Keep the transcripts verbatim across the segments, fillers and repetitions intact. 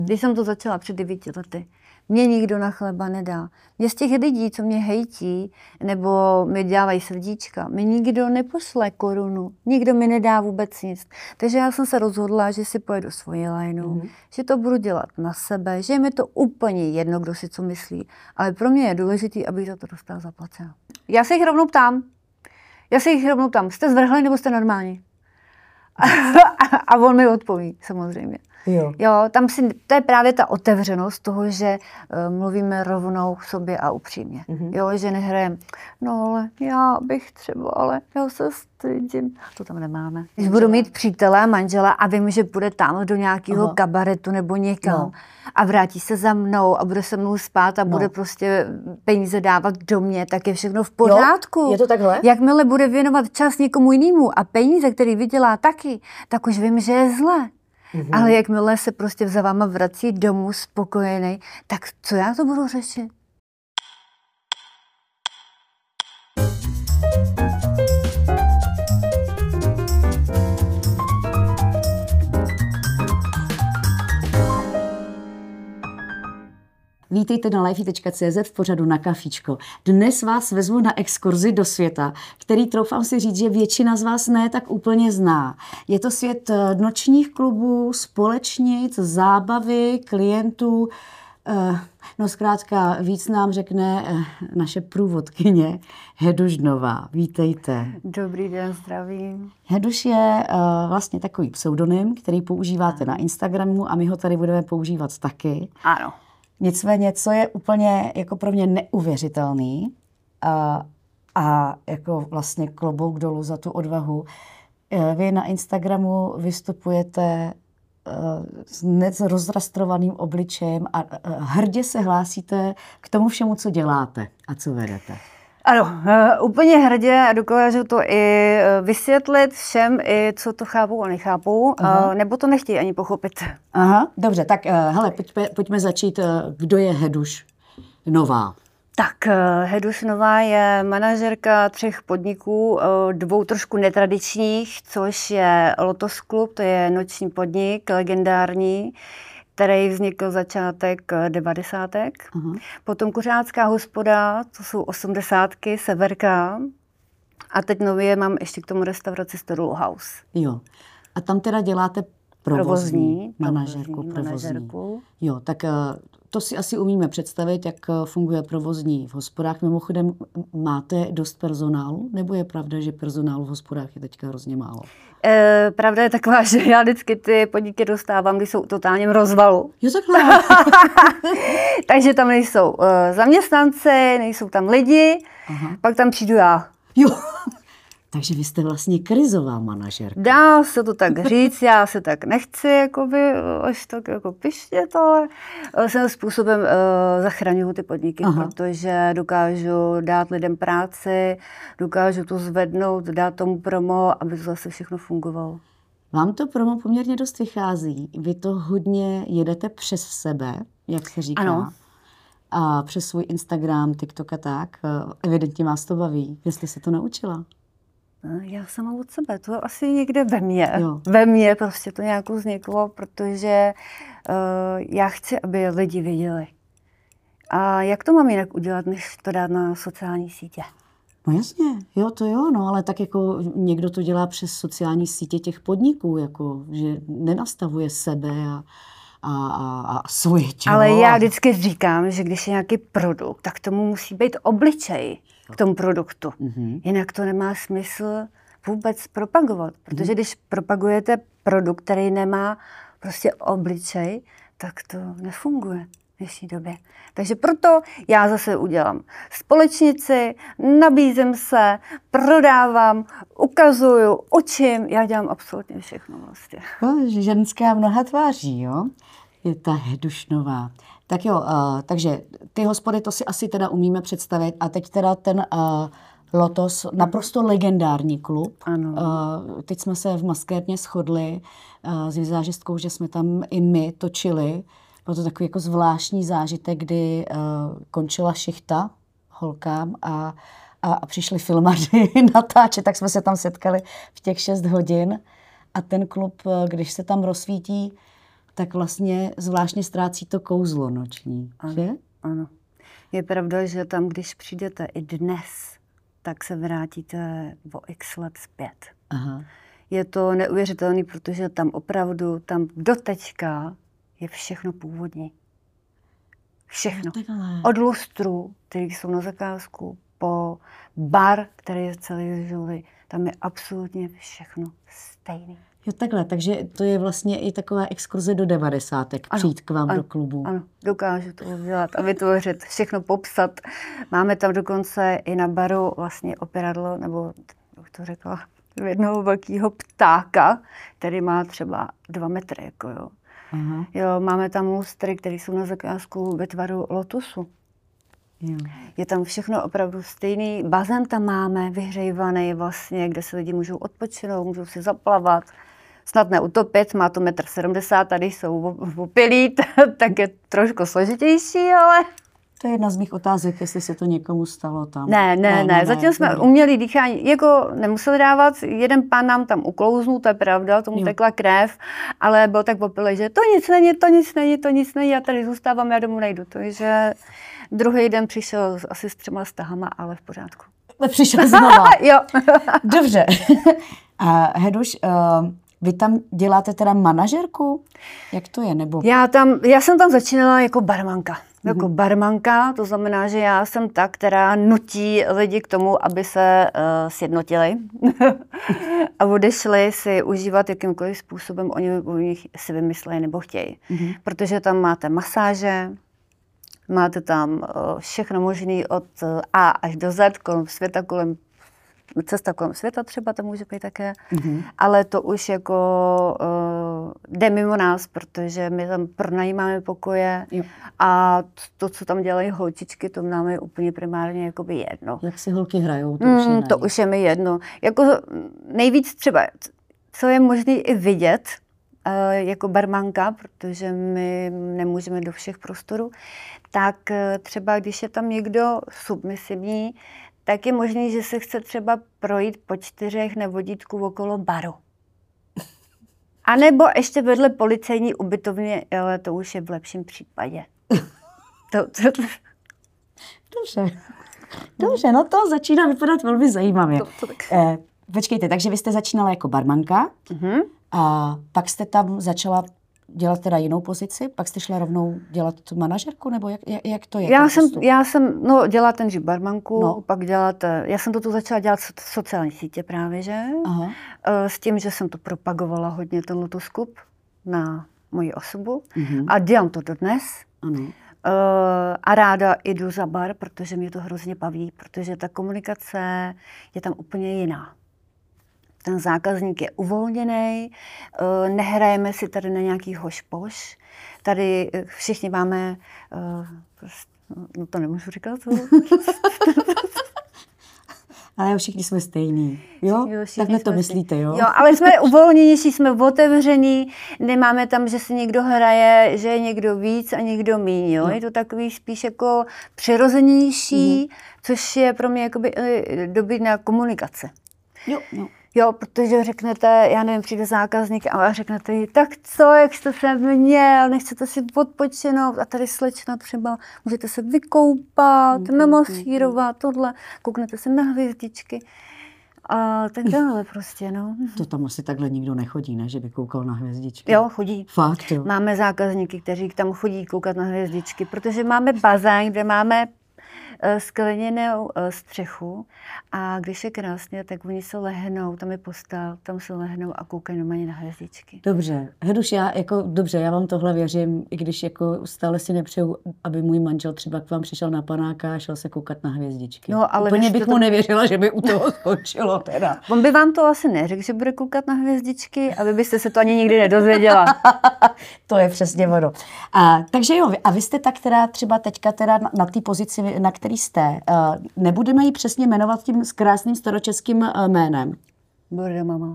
Když jsem to začala před devíti lety, mě nikdo na chleba nedá. Mě z těch lidí, co mě hejtí, nebo mi dělají srdíčka, mi nikdo nepošle korunu. Nikdo mi nedá vůbec nic. Takže já jsem se rozhodla, že si pojedu svoji lajnou, mm-hmm. že to budu dělat na sebe, že je mi to úplně jedno, kdo si co myslí. Ale pro mě je důležité, abych za to dostala zaplaceno. Já se jich rovnou ptám. Já se jich rovnou ptám. Jste zvrhlí nebo jste normální? A on mi odpoví, samozřejmě. Jo. Jo, tam si, to je právě ta otevřenost toho, že uh, mluvíme rovnou k sobě a upřímně. Mm-hmm. Jo, že nehrajeme, no ale já bych třeba, ale já se stydím. To tam nemáme. Když budu mít přítele a manžela a vím, že bude tam do nějakého Aha. kabaretu nebo někam no. a vrátí se za mnou a bude se mnou spát a no. bude prostě peníze dávat do mě, tak je všechno v pořádku. Jo? Je to takhle? Jakmile bude věnovat čas někomu jinému a peníze, který vydělá taky, tak už vím, že je zle. Mm-hmm. Ale jakmile se prostě za váma vrací domů spokojený, tak co já to budu řešit? Vítejte na lifey tečka cé zet v pořadu Na kafíčko. Dnes vás vezmu na exkurzi do světa, který troufám si říct, že většina z vás ne tak úplně zná. Je to svět nočních klubů, společnic, zábavy, klientů. No zkrátka víc nám řekne naše průvodkyně Heduš Nová. Vítejte. Dobrý den, zdravím. Heduš je vlastně takový pseudonym, který používáte na Instagramu a my ho tady budeme používat taky. Ano. Nicméně, co je úplně jako pro mě neuvěřitelný a, a jako vlastně klobouk dolů za tu odvahu, vy na Instagramu vystupujete s rozrastrovaným obličejem a hrdě se hlásíte k tomu všemu, co děláte a co vedete. Ano, uh, úplně hrdě a dokážu to i vysvětlit všem, i co to chápou a nechápou, uh, nebo to nechtějí ani pochopit. Aha, dobře, tak uh, hele, pojďme, pojďme začít. Uh, kdo je Heduš Nová? Tak, uh, Heduš Nová je manažerka třech podniků, uh, dvou trošku netradičních, což je Lotos Klub, to je noční podnik, legendární, který vznikl začátek devadesátek. Uh-huh. Potom Kuřácká hospoda, to jsou osmdesátky, Severka. A teď nově mám ještě k tomu restauraci Stodolu House. Jo. A tam teda děláte provozní, provozní manažerku. Provozní, provozní. manažerku. Jo, tak to si asi umíme představit, jak funguje provozní v hospodách. Mimochodem, máte dost personálu? Nebo je pravda, že personálu v hospodách je teďka hrozně málo? E, pravda je taková, že já vždycky ty podniky dostávám, když jsou totálně v rozvalu. Jo, takhle. Takže tam nejsou uh, zaměstnanci, nejsou tam lidi, Aha. pak tam přijdu já. Jo. Takže vy jste vlastně krizová manažerka. Dá se to tak říct, já se tak nechci, jakoby, až tak jako pištět, ale svým způsobem uh, zachraňuju ty podniky, Aha. protože dokážu dát lidem práci, dokážu to zvednout, dát tomu promo, aby to zase všechno fungovalo. Vám to promo poměrně dost vychází. Vy to hodně jedete přes sebe, jak se říká. Ano. A přes svůj Instagram, TikTok a tak. Evidentně vás to baví. Jestli se to naučila? Já sama od sebe, to asi někde ve mně. Jo. Ve mně prostě to nějak vzniklo, protože uh, já chci, aby lidi viděli. A jak to mám jinak udělat, než to dát na sociální sítě? No jasně, jo, to jo, no, ale tak jako někdo to dělá přes sociální sítě těch podniků, jako, že nenastavuje sebe a, a, a, a svoje tělo. Ale já vždycky říkám, že když je nějaký produkt, tak tomu musí být obličej k tomu produktu. Mm-hmm. Jinak to nemá smysl vůbec propagovat. Protože mm-hmm. když propagujete produkt, který nemá prostě obličej, tak to nefunguje v dnešní době. Takže proto já zase udělám společnici, nabízím se, prodávám, ukazuju, učím, já dělám absolutně všechno vlastně. Ženská mnoha tváří, jo? Je ta Heduš Nová. Tak jo, uh, takže ty hospody, to si asi teda umíme představit. A teď teda ten uh, Lotos, naprosto legendární klub. Ano. Uh, teď jsme se v Maskérně shodli uh, s vizážistkou, že jsme tam i my točili. Byl to takový jako zvláštní zážitek, kdy uh, končila šichta holkám a, a, a přišli filmaři natáčet, tak jsme se tam setkali v těch šest hodin. A ten klub, když se tam rozsvítí tak vlastně zvláštně ztrácí to kouzlo noční, ano, že? Ano. Je pravda, že tam, když přijdete i dnes, tak se vrátíte o x let zpět. Aha. Je to neuvěřitelné, protože tam opravdu, tam do teďka je všechno původní. Všechno. No, od lustrů, které jsou na zakázku, po bar, který je celý z žuly, tam je absolutně všechno stejný. Jo, takhle, takže to je vlastně i taková exkurze do devadesátek, přijít k vám ano, do klubu. Ano, dokážu to udělat a vytvořit, všechno popsat. Máme tam dokonce i na baru vlastně operadlo, nebo jak to řekla, jednoho velkého ptáka, který má třeba dva metry, jako jo. Aha. Jo, máme tam lustry, které jsou na zakázku ve tvaru lotusu. Jo. Je tam všechno opravdu stejný. Bazén tam máme vyhřejvaný vlastně, kde se lidi můžou odpočinout, můžou si zaplavat. Snad neutopit, má to metr sedmdesát, tady jsou opilí, tak je trošku složitější, ale... To je jedna z mých otázek, jestli se to někomu stalo tam. Ne, ne, ne, ne. Zatím jsme dobrý. Uměli dýchání, jako nemuseli dávat, jeden pán nám tam uklouznul, to je pravda, tomu jo. tekla krev, ale byl tak opilý, že to nic není, to nic není, to nic není, já tady zůstávám, já domů nejdu. Takže druhý den přišel asi s třema stahama, ale v pořádku. Přišel znova. Jo. Dobře. A Heduš, uh, vy tam děláte teda manažerku? Jak to je? Nebo... Já, tam, já jsem tam začínala jako barmanka. Jako mm-hmm. barmanka, to znamená, že já jsem ta, která nutí lidi k tomu, aby se uh, sjednotili a odešli si užívat jakýmkoliv způsobem, oni, oni si vymyslejí nebo chtějí. Mm-hmm. Protože tam máte masáže, máte tam uh, všechno možné od A až do Z, kolem světa, kolem cesta kolem světa třeba to může být také, mm-hmm. ale to už jako uh, jde mimo nás, protože my tam pronajímáme pokoje jo. a to, co tam dělají holčičky, to nám je úplně primárně jakoby jedno. Jak si holky hrajou, to mm, už je To už je mi jedno. Jako nejvíc třeba, co je možné i vidět uh, jako barmanka, protože my nemůžeme do všech prostorů, tak uh, třeba když je tam někdo submisivní, tak je možný, že se chce třeba projít po čtyřech nevodítku okolo baru. A nebo ještě vedle policejní ubytovny, ale to už je v lepším případě. To, to, to. Dobře. Dobře, no to začíná vypadat velmi zajímavě. To, to tak. Eh, počkejte, takže vy jste začínala jako barmanka uh-huh. a pak jste tam začala dělat teda jinou pozici, pak jste šla rovnou dělat tu manažerku, nebo jak, jak, jak to je? Já jsem, já jsem, no dělat ten barmanku, no. pak dělat, já jsem to tu začala dělat v sociální sítě právě, že? Aha. S tím, že jsem to propagovala hodně, ten Lotus Club na moji osobu uh-huh. a dělám to dodnes. Ano. A ráda jdu za bar, protože mě to hrozně baví, protože ta komunikace je tam úplně jiná. Ten zákazník je uvolněný, nehrajeme si tady na nějaký hoš-poš. Tady všichni máme, no to nemůžu říkat. Ale všichni jsme stejní, jo? jo Takhle to myslíte, jo? Jo, ale jsme uvolněnější, jsme otevření, nemáme tam, že si někdo hraje, že je někdo víc a někdo míň, jo? jo. Je to takový spíš jako přirozenější, mm-hmm. což je pro mě jakoby dobrý na komunikace. Jo, jo. Jo, protože řeknete, já nevím, přijde zákazník a řeknete jí, tak co, jak jste se měl, nechcete si odpočinout a tady slečna třeba, můžete se vykoupat, mm, namasírovat, tohle, kouknete se na hvězdičky a tak dále prostě, no. To tam asi takhle nikdo nechodí, ne, že by koukal na hvězdičky? Jo, chodí. Fakt, jo. Máme zákazníky, kteří tam chodí koukat na hvězdičky, protože máme bazén, kde máme skleněnou střechu a když je krásně, tak oni se lehnou, tam je postel, tam se lehnou a koukají normálně na hvězdičky. Dobře, Heduš, já jako, dobře, já vám tohle věřím, i když jako stále si nepřeju, aby můj manžel třeba k vám přišel na panáka a šel se koukat na hvězdičky. No, ale úplně bych to... mu nevěřila, že by u toho skončilo teda. On by vám to asi neřekl, že bude koukat na hvězdičky a vy byste se to ani nikdy nedozvěděla. To je přesně ono. A, takže jo, a vy jste ta, která třeba teďka teda na, na té pozici, na který jste, uh, nebudeme ji přesně jmenovat tím krásným staročeským uh, jménem. Bude, mama.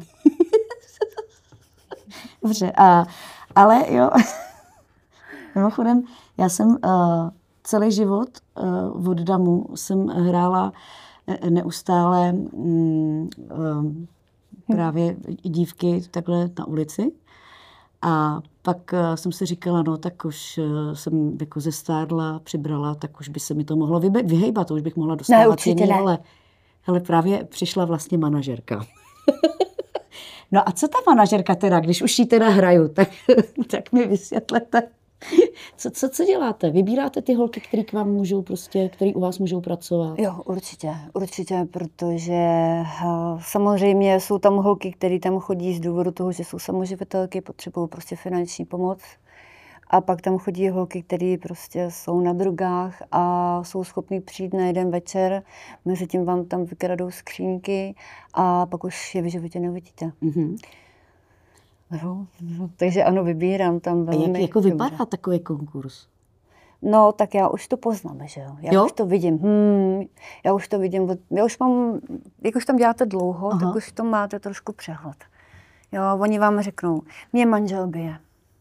Dobře, uh, ale jo, mimochodem, já jsem uh, celý život uh, od Damu jsem hrála neustále um, um, právě dívky takhle na ulici. A pak uh, jsem si říkala, no tak už uh, jsem jako zestárla, přibrala, tak už by se mi to mohlo vybe- vyhejbat, to už bych mohla dostávat ne, jiný ne. role. Hele, právě přišla vlastně manažerka. No a co ta manažerka teda, když už jí teda hraju, tak, tak mi vysvětlete, co, co, co děláte? Vybíráte ty holky, které k vám můžou prostě, který u vás můžou pracovat? Jo, určitě, určitě, protože uh, samozřejmě jsou tam holky, které tam chodí z důvodu toho, že jsou samoživitelky, potřebují prostě finanční pomoc. A pak tam chodí holky, které prostě jsou na drogách a jsou schopní přijít na jeden večer, mezi tím vám tam vykradou skřínky a pak už je v životě neuvidíte. Mm-hmm. No, no, takže ano, vybírám tam velmi. A jak jako vypadá dobře. takový konkurs? No, tak já už to poznám, že jo. Já jo? už to vidím. Hmm, já už to vidím. Já už mám, jak už tam děláte dlouho, Aha. tak už to máte trošku přehled. Jo, oni vám řeknou, mě manžel bije.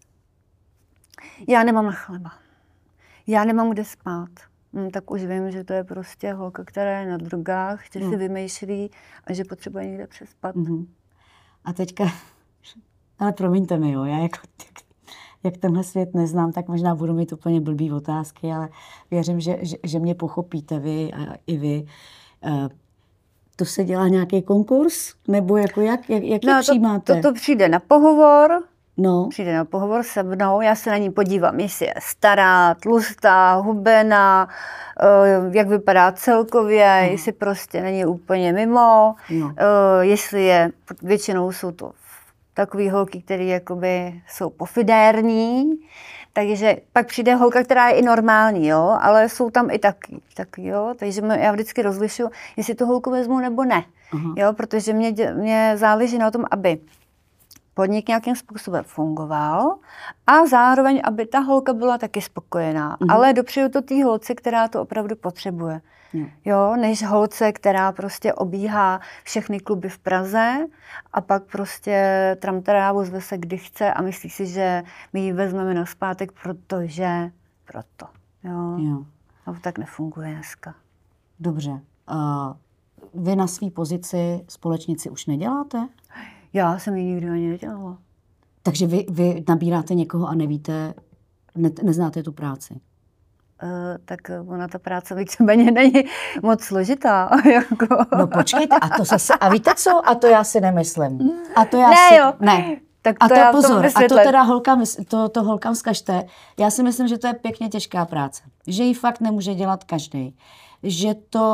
Já nemám na chleba. Já nemám kde spát. Hmm, tak už vím, že to je prostě holka, která je na drogách, že hmm. si vymýšlí a že potřebuje někde přespat. Hmm. A teďka, ale promiňte mi, jo, já jako, jak, jak tenhle svět neznám, tak možná budu mít úplně blbý otázky, ale věřím, že, že, že mě pochopíte vy a i vy. Uh, to se dělá nějaký konkurs? Nebo jako jak, jak, jak no, je přijímáte? To, to, to přijde na pohovor. No. Přijde na pohovor se mnou, já se na ní podívám, jestli je stará, tlustá, hubená, jak vypadá celkově, no. jestli prostě není úplně mimo, no. jestli je, většinou jsou to takové holky, které jakoby jsou pofidérní, takže pak přijde holka, která je i normální, jo, ale jsou tam i taky, taky jo, takže já vždycky rozlišuju, jestli tu holku vezmu nebo ne, uh-huh. jo, protože mě, mě záleží na tom, aby podnik nějakým způsobem fungoval a zároveň, aby ta holka byla taky spokojená. Mm. Ale dopřeju to té holce, která to opravdu potřebuje. Mm. Jo, než holce, která prostě obíhá všechny kluby v Praze a pak prostě tramtarávu zve se kdy chce a myslí si, že my ji vezmeme na zpátek, protože proto. Jo. Jo. A to tak nefunguje dneska. Dobře. Uh, vy na své pozici společnici už neděláte? Já jsem ji nikdy ani nedělala. Takže vy, vy nabíráte někoho a nevíte, ne, neznáte tu práci? Uh, tak ona ta práce víceméně není moc složitá. Jako. No počkejte, a to zase, a víte co? A to já si nemyslím. A to já ne, si, jo. Ne. Tak a to, to já pozor, a to teda holkám, to, to holkám zkažte. Já si myslím, že to je pěkně těžká práce. Že ji fakt nemůže dělat každý. Že to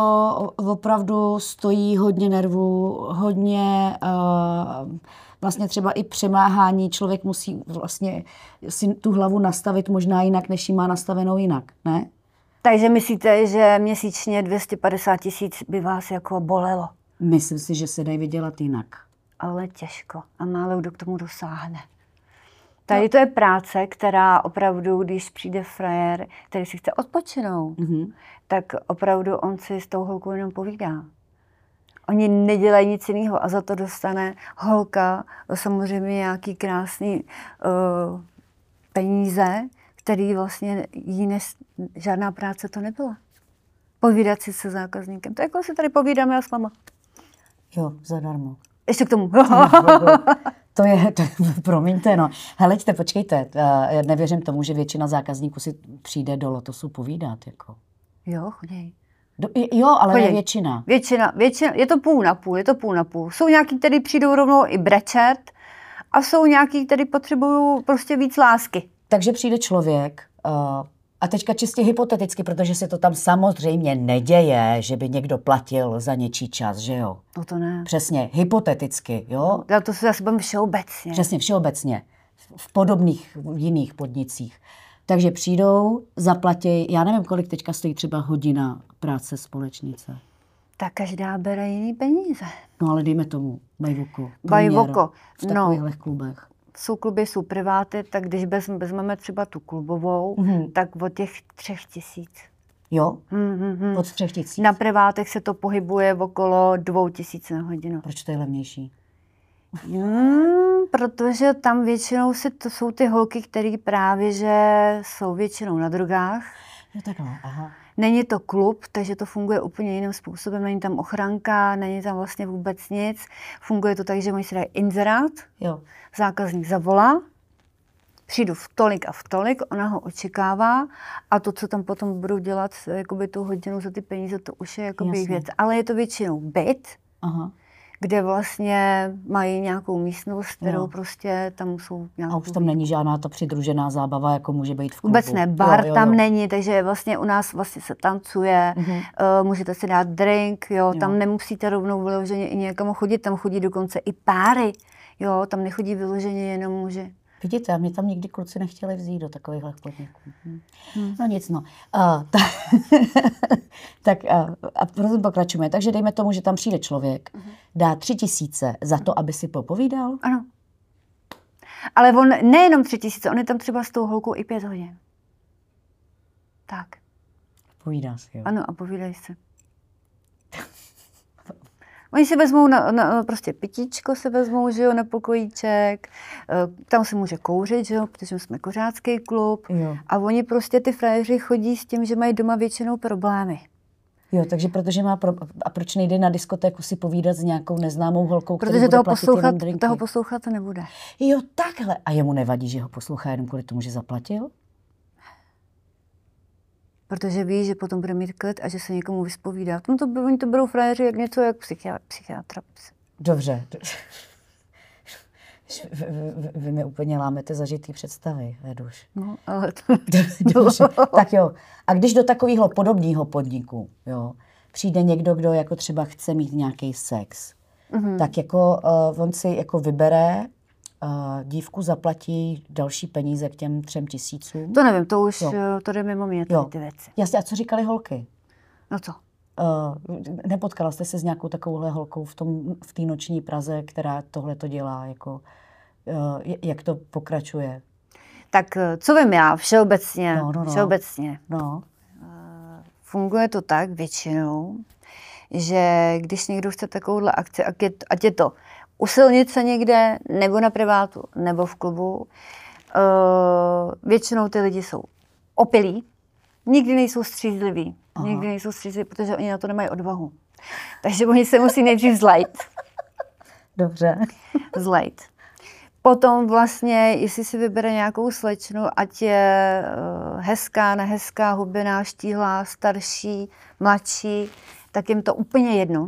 opravdu stojí hodně nervů, hodně uh, vlastně třeba i přemáhání. Člověk musí vlastně si tu hlavu nastavit možná jinak, než ji má nastavenou jinak, ne? Takže myslíte, že měsíčně dvě stě padesát tisíc by vás jako bolelo? Myslím si, že se dají vydělat jinak. Ale těžko a málo kdo k tomu dosáhne. Tady to je práce, která opravdu, když přijde frajer, který si chce odpočinout, mm-hmm. tak opravdu on si s tou holkou jenom povídá. Oni nedělají nic jiného a za to dostane holka samozřejmě nějaký krásný uh, peníze, který vlastně jí nes, žádná práce to nebyla. Povídat si se zákazníkem. To jako si tady povídáme já s váma. Jo, zadarmo. Ještě k tomu. To je, to, promiňte, no. Heleďte, počkejte, já nevěřím tomu, že většina zákazníků si přijde do Lotosu povídat, jako. Jo, chodí. Do, jo, ale chodí. Ne většina. Většina, většina, je to půl na půl, je to půl na půl. Jsou nějaký, kteří přijdou rovnou i brečet a jsou nějaký, kteří potřebují prostě víc lásky. Takže přijde člověk, uh, a teďka čistě hypoteticky, protože se to tam samozřejmě neděje, že by někdo platil za něčí čas, že jo? No to ne. Přesně, hypoteticky, jo? Já to se zase budem všeobecně. Přesně, všeobecně. V podobných jiných podnicích. Takže přijdou, zaplatí, já nevím, kolik teďka stojí třeba hodina práce společnice. Tak každá bere jiný peníze. No ale dejme tomu, bajvoko. Bajvoko, v takovýchhle klubech. Jsou kluby, jsou priváty, tak když vezmeme třeba tu klubovou, mm-hmm. tak od těch třech tisíc. Jo? Mm-hmm. Od třech tisíc? Na privátech se to pohybuje okolo dvou tisíc na hodinu. Proč to je levnější? Hmm, protože tam většinou se to jsou ty holky, které právě že jsou většinou na drogách. Jo, takhle, aha. Není to klub, takže to funguje úplně jiným způsobem. Není tam ochranka, není tam vlastně vůbec nic. Funguje to tak, že oni si dají inzerát, jo. zákazník zavolá přijdu v tolik a v tolik, ona ho očekává a to, co tam potom budou dělat jakoby tu hodinu za ty peníze, to už je jakoby Jasně. věc. Ale je to většinou byt, Aha. kde vlastně mají nějakou místnost, kterou Jo. prostě tam jsou nějakou... A už tam není žádná ta přidružená zábava, jako může být v klubu. Vůbec ne, bar jo, jo, tam jo. není, takže vlastně u nás vlastně se tancuje, Mhm. uh, můžete si dát drink, jo, Jo. tam nemusíte rovnou vyloženě i někam chodit, tam chodí dokonce i páry, jo, tam nechodí vyloženě jenom muži. Vidíte, a mě tam nikdy kluci nechtěli vzít do takovýchhle podniků. Hm. Hmm. No nic, no. Uh, tak tak uh, a prosím pokračujeme. Takže dejme tomu, že tam přijde člověk, dá tři tisíce za to, aby si popovídal. Ano. Ale on nejenom tři tisíce, on je tam třeba s tou holkou i pět hodin. Tak, Povídá si, jo. ano, a povídají se. Oni si vezmou na, na, prostě pitíčko, se vezmou, že jo, na pokojíček, eh, tam se může kouřit, že jo, protože jsme kuřácký klub. Jo. A oni prostě, ty frajeři, chodí s tím, že mají doma většinou problémy. Jo, takže protože má pro... A proč nejde na diskotéku si povídat s nějakou neznámou holkou, která Protože bude toho platit poslouchat, jenom drinky? toho poslouchat nebude. Jo, takhle. A jemu nevadí, že ho poslouchá jenom kvůli tomu, že zaplatil? Protože ví, že potom bude mít klid a že se někomu vyspovídá. No to, oni to berou frajeři jak něco jak psychiatra. psychiatra. Dobře. Vy, vy, vy mi úplně lámete zažitý představy, Veduš. No, ale to... Dobře. Tak jo. A když do takového podobného podniku, jo, přijde někdo, kdo jako třeba chce mít nějaký sex, mm-hmm. tak jako uh, on si jako vybere, uh, dívku zaplatí další peníze k těm třem tisícům. To nevím, to už Jo. to jde mimo mě, Jo. tady ty věci. Jasně, a co říkali holky? No co? Uh, nepotkala jste se s nějakou takovouhle holkou v tom v té noční Praze, která tohle to dělá, jako, uh, jak to pokračuje? Tak eh, co vím já, všeobecně, No, no, no. všeobecně. No, Funguje to tak většinou, že když někdo chce takovouhle akci, ať je, ať je to u silnice někde, nebo na privátu, nebo v klubu, uh, většinou ty lidi jsou opilí, nikdy nejsou střízliví, Aha. nikdy nejsou střízliví, protože oni na to nemají odvahu. Takže oni se musí nejdřív zlejt. dobře. zlejt. Potom vlastně, jestli si vybere nějakou slečnu, ať je uh, hezká, nehezká, hubená, štíhlá, starší, mladší, tak jim to úplně jedno.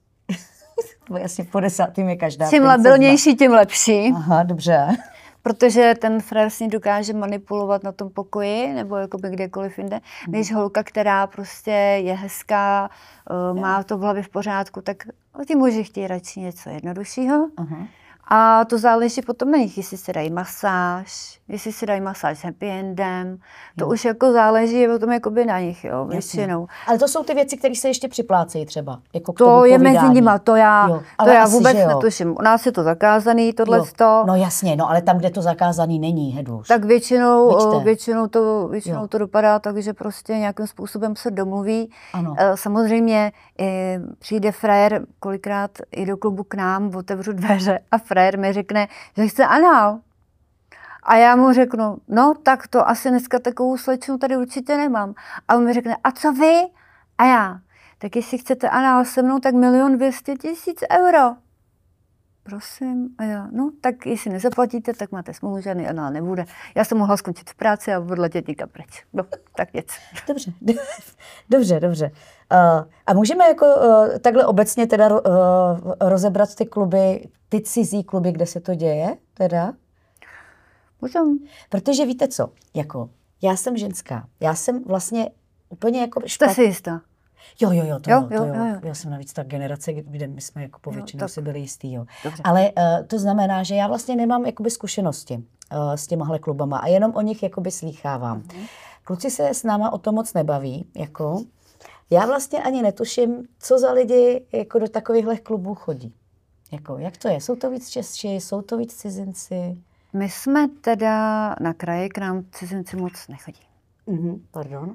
Jasně, po desátým je každá Čím princezna. labilnější, tím lepší, Aha, dobře. protože ten frér s ní dokáže manipulovat na tom pokoji nebo jakoby kdekoliv jinde, než holka, která prostě je hezká, uh, má to v hlavě v pořádku, tak ti muži chtějí radši něco jednoduššího. Aha. A to záleží potom na nich, jestli si dají masáž, jestli si dají masáž s happy endem. To Jo. už jako záleží potom jakoby na nich, jo, většinou. Ale to jsou ty věci, které se ještě připlácejí třeba. Jako k To tomu je mezi povídání. nima, to já, Jo, to ale já asi, vůbec že jo. netuším. U nás je to zakázaný, tohle Jo. to. No jasně, no ale tam, kde to zakázaný není, Hedůž. Tak většinou, Vyčte. o, většinou, to, většinou Jo. to dopadá tak, že prostě nějakým způsobem se domluví. Ano. E, Samozřejmě e, přijde frajer kolikrát i do klubu k nám, otevřu dveře a frajer mi řekne, že chce anál. A já mu řeknu, no tak to asi dneska takovou slečnu tady určitě nemám. A on mi řekne, a co vy? A já, tak jestli chcete anál se mnou, tak milion dvěstě tisíc euro. Prosím, a já, no tak jestli nezaplatíte, tak máte smlouvu, žádný anál nebude. Já jsem mohla skončit v práci a odletět někam pryč. No, tak nic. Dobře, dobře, dobře. Uh, a můžeme jako uh, takhle obecně teda uh, rozebrat ty kluby, ty cizí kluby, kde se to děje, teda? Můžem. Protože víte co, jako já jsem ženská, já jsem vlastně úplně jako Jste si jistá? Jo, jo, jo, to Jo, jo, to jo, jo. jo, jo. Já jsem navíc ta generace, kde my jsme jako povětšinou tak. si byli jistý, jo. Dobře. Ale uh, to znamená, že já vlastně nemám jakoby zkušenosti uh, s těmahle klubama a jenom o nich jakoby slýchávám. Mm-hmm. Kluci se s náma o to moc nebaví, jako. Já vlastně ani netuším, co za lidi jako do takovýchhle klubů chodí. Jako, jak to je? Jsou to víc Češi, jsou to víc cizinci? My jsme teda na kraji, k nám cizinci moc nechodí. Mm-hmm. Pardon?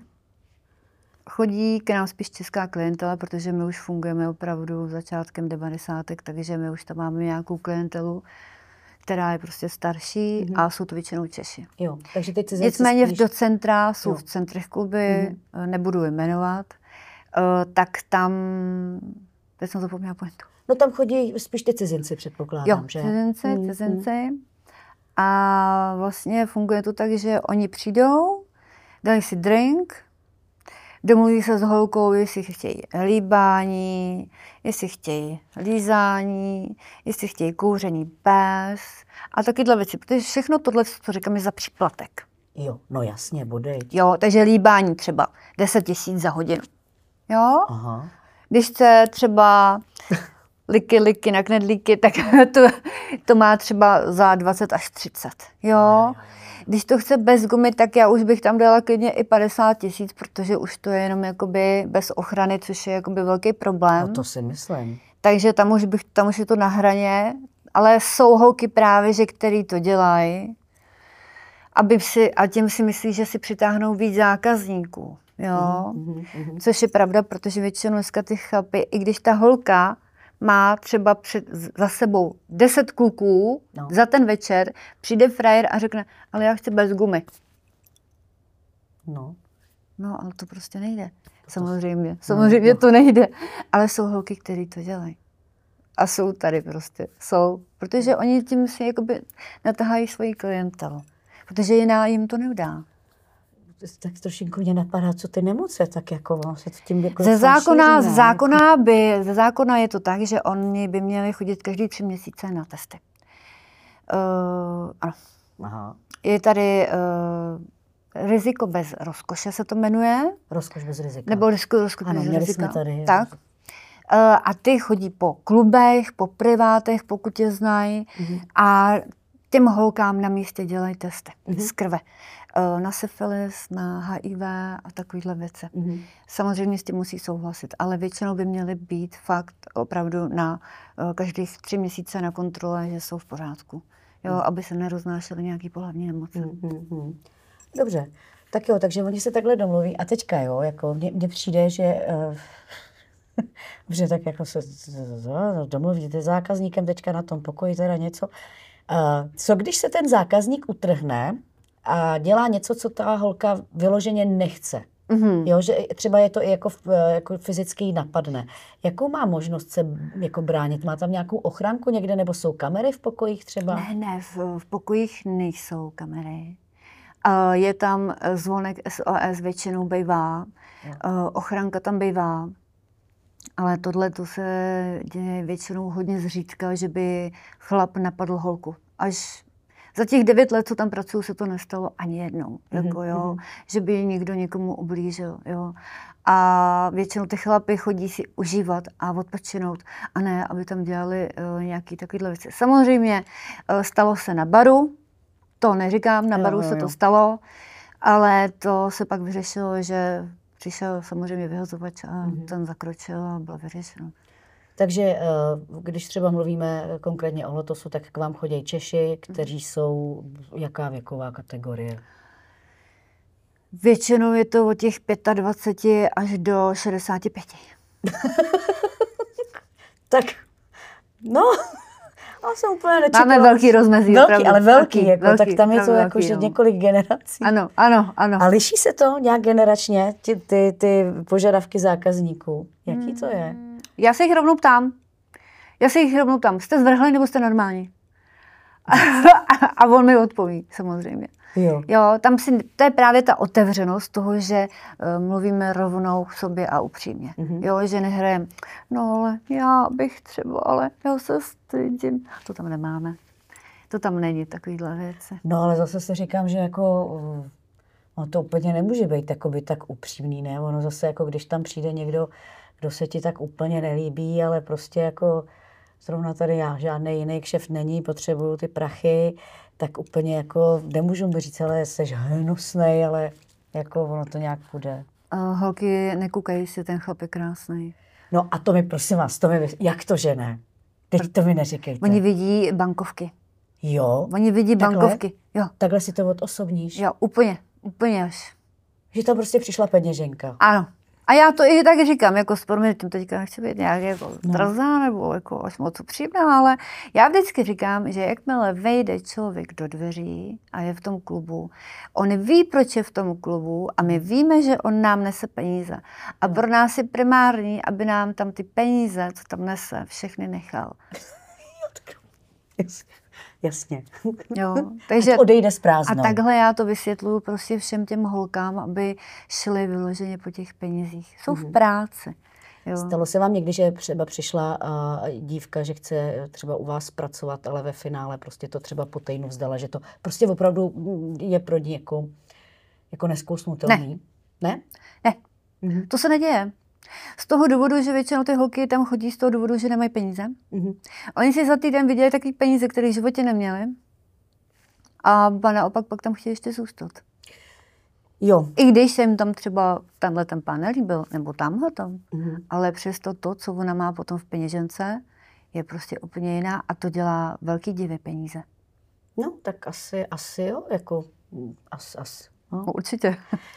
Chodí k nám spíš česká klientela, protože my už fungujeme opravdu začátkem devadesátek, takže my už tam máme nějakou klientelu, která je prostě starší mm-hmm. a jsou to většinou Češi. Jo, takže ty cizinci Nicméně spíš... do centra jsou Jo. v centrech kluby, Mhm. nebudu je jmenovat, tak tam, teď jsem zapomněla pointu. No tam chodí spíš ty cizinci, předpokládám, Jo, že? cizinci, Mm, cizinci. A vlastně funguje to tak, že oni přijdou, dají si drink, domluví se s holkou, jestli chtějí líbání, jestli chtějí lízání, jestli chtějí kouření pes a takyhle věci, protože všechno tohle, co říkám, je za příplatek. Jo, no jasně, bodej. Jo, takže líbání třeba deset tisíc za hodinu. Jo? Aha. Když chce třeba liky, liky na knedlíky, tak to, to má třeba za dvacet až třicet. Jo? Když to chce bez gumy, tak já už bych tam dala klidně i padesát tisíc, protože už to je jenom jakoby bez ochrany, což je jakoby velký problém. No to si myslím. Takže tam už, bych, tam už je to na hraně, ale jsou holky právě, že který to dělají, aby si, a tím si myslí, že si přitáhnou víc zákazníků. Jo? Mm, mm, což je pravda, protože většinou dneska ty chlapy, i když ta holka má třeba před, za sebou deset kluků no. za ten večer, přijde frajer a řekne, ale já chci bez gumy. No. No, ale to prostě nejde. Samozřejmě, samozřejmě to nejde. Ale jsou holky, které to dělají. A jsou tady prostě, jsou. Protože oni tím si jakoby natahají svoji klientelu. Protože jiná jim to neudá. Tak trošinku mě napadá, co ty nemoce, tak jako ono se tím jako ze zákona, ze zákona by, ze zákona je to tak, že oni by měli chodit každý tři měsíce na testy. Uh, ano. Aha. Je tady uh, riziko bez rozkoše, se to jmenuje. Rozkoš bez rizika. Nebo risko, rozkoš ano, bez měli rizika. Jsme tady. Tak. Uh, a ty chodí po klubech, po privátech, pokud je znají. Mm-hmm. A těm holkám na místě dělají testy mm-hmm. z krve. Na syfilis, na H I V a takovéhle věci. Mm-hmm. Samozřejmě s tím musí souhlasit, ale většinou by měly být fakt opravdu na každých tři měsíce na kontrole, že jsou v pořádku. Jo, mm. aby se neroznášely nějaký pohlavní nemoci. Mm-hmm. Dobře, tak jo, takže oni se takhle domluví a teďka jo, jako mně, mně přijde, že uh, dobře, tak jako se domluvíte s zákazníkem teďka na tom pokoji teda něco. Uh, co když se ten zákazník utrhne a dělá něco, co ta holka vyloženě nechce. Mm-hmm. Jo, že třeba je to i jako, jako fyzicky napadne. Jakou má možnost se jako bránit? Má tam nějakou ochranku někde, nebo jsou kamery v pokojích třeba? Ne, ne, v, v pokojích nejsou kamery. Uh, je tam zvonek S O S, většinou bývá. Uh, ochranka tam bývá. Ale tohle to se děje většinou hodně zřídka, že by chlap napadl holku. Až za těch devět let, co tam pracuju, se to nestalo ani jednou. Mm-hmm. Jako, jo, že by někdo někomu ublížil. Jo. A většinou ty chlapy chodí si užívat a odpočinout. A ne, aby tam dělali uh, nějaké takovéhle věci. Samozřejmě uh, stalo se na baru. To neříkám, na baru jo, jo, jo. se to stalo. Ale to se pak vyřešilo, že přišel samozřejmě vyhozovač a mm-hmm. ten zakročil a bylo vyřešeno. Takže když třeba mluvíme konkrétně o Lotosu, tak k vám chodí Češi, kteří jsou jaká věková kategorie? Většinou je to od těch dvacet pět až do šedesát pět. Tak, no, a jsem úplně nečekala. Máme velký rozmezí. Velký, opravdu. ale velký, velký, jako, velký tak tam je to velký, jako, že no. několik generací. Ano, ano, ano. A liší se to nějak generačně, ty, ty, ty požadavky zákazníků? Jaký to je? Já se jich rovnou ptám. Já se jich rovnou ptám. Jste zvrhlý nebo jste normální? A on mi odpoví, samozřejmě. Jo. Jo, tam si, to je právě ta otevřenost toho, že uh, mluvíme rovnou k sobě a upřímně. Mm-hmm. Jo, že nehrajeme, no ale já bych třeba, ale já se stydím. To tam nemáme. To tam není, takovýhle věci. No ale zase si říkám, že jako, no to úplně nemůže být takoby tak upřímný, ne? Ono zase jako, když tam přijde někdo, kdo se ti tak úplně nelíbí, ale prostě jako zrovna tady já, žádný jiný kšeft není, potřebuju ty prachy, tak úplně jako, nemůžu mi říct, ale jsi hnusnej, ale jako ono to nějak půjde. Uh, holky nekoukají, jestli ten chlap je krásný. No a to mi prosím vás, to mi, jak to, že ne? Teď to mi neříkejte. Oni vidí bankovky. Jo? Oni vidí takhle? bankovky, jo. Takhle si to odosobníš? Jo, úplně, úplně až. Že tam prostě přišla peněženka. Ano. A já to i tak říkám, jako s proměnitím, teďka nechci být nějak jako no. drzá nebo jako až moc upřímná, ale já vždycky říkám, že jakmile vejde člověk do dveří a je v tom klubu, on ví, proč je v tom klubu a my víme, že on nám nese peníze. A pro nás je primární, aby nám tam ty peníze, co tam nese, všechny nechal. Jasně. Jo, takže odejde s prázdnou. A takhle já to vysvětluju prostě všem těm holkám, aby šly vyloženě po těch penězích. Jsou v práci. Jo. Stalo se vám někdy, že třeba přišla uh, dívka, že chce třeba u vás pracovat, ale ve finále prostě to třeba po týdnu vzdala, že to prostě opravdu je pro ní jako, jako neskousnutelný? Ne. Ne? Ne, Mhm. to se neděje. Z toho důvodu, že většinou ty holky tam chodí z toho důvodu, že nemají peníze. Mhm. Oni si za týden viděli takový peníze, které v životě neměli. A ba naopak pak tam chtějí ještě zůstat. Jo. I když se jim tam třeba tenhle ten pán nelíbil, nebo tamhle tam. Mhm. Ale přesto to, co ona má potom v peněžence, je prostě úplně jiná a to dělá velký divy peníze. No, tak asi, asi jo, jako as, as. No. No, určitě.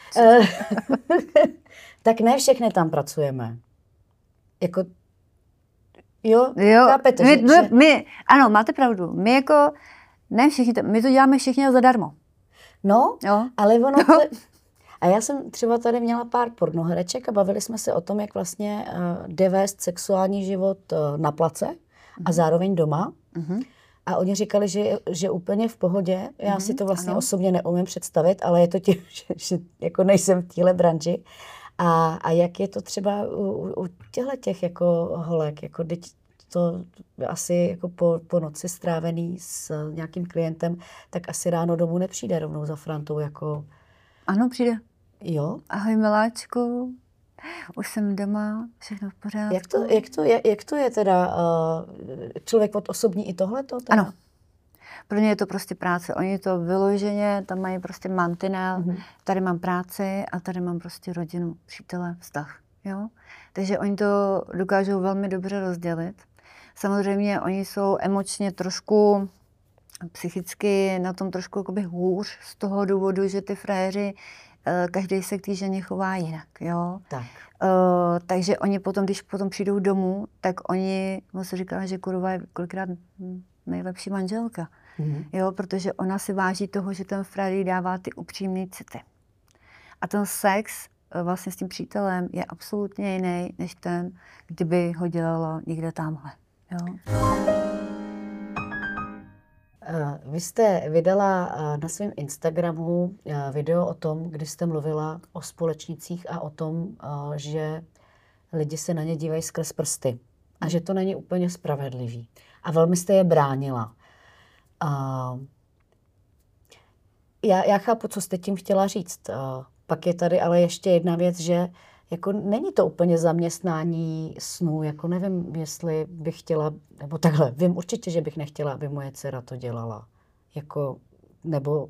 Tak ne všechny tam pracujeme. Jako, jo, jo chápete, my, že, my, že... my, ano, máte pravdu. My jako, ne všichni, to, my to děláme všichni zadarmo. No, jo. ale ono... To... A já jsem třeba tady měla pár pornohereček a bavili jsme se o tom, jak vlastně uh, jde vést sexuální život uh, na place mm-hmm. a zároveň doma. Mm-hmm. A oni říkali, že, že úplně v pohodě. Já mm-hmm, si to vlastně ano. osobně neumím představit, ale je to tím, že, že jako nejsem v téhle branži. A, a jak je to třeba u, u těchto těch jako holek, jako teď to asi jako po, po noci strávený s nějakým klientem, tak asi ráno domů nepřijde rovnou za frantou jako... Ano, přijde. Jo? Ahoj, miláčku, už jsem doma, všechno v pořádku. Jak to, jak to, jak, jak to je teda, uh, člověk od osobní i tohleto? Teda? Ano. Pro ně je to prostě práce. Oni to vyloženě, tam mají prostě mantinel, mm-hmm. tady mám práci a tady mám prostě rodinu, přítele, vztah. Jo? Takže oni to dokážou velmi dobře rozdělit. Samozřejmě oni jsou emočně trošku, psychicky na tom trošku jakoby hůř z toho důvodu, že ty frajeři, každý se k té ženě chová jinak. Jo? Tak. Uh, takže oni potom, když potom přijdou domů, tak oni, mu se říká, že kurva je kolikrát nejlepší manželka. Mm-hmm. Jo, protože ona si váží toho, že ten frajer dává ty upřímné city. A ten sex vlastně s tím přítelem je absolutně jiný, než ten, kdyby ho dělala někde tamhle. Jo. Vy jste vydala na svém Instagramu video o tom, kdy jste mluvila o společnicích a o tom, že lidi se na ně dívají skrz prsty a že to není úplně spravedlivý. A velmi jste je bránila. A já, já chápu, co jste tím chtěla říct. A pak je tady ale ještě jedna věc, že jako není to úplně zaměstnání snů, jako nevím, jestli bych chtěla, nebo takhle, vím určitě, že bych nechtěla, aby moje dcera to dělala. Jako, nebo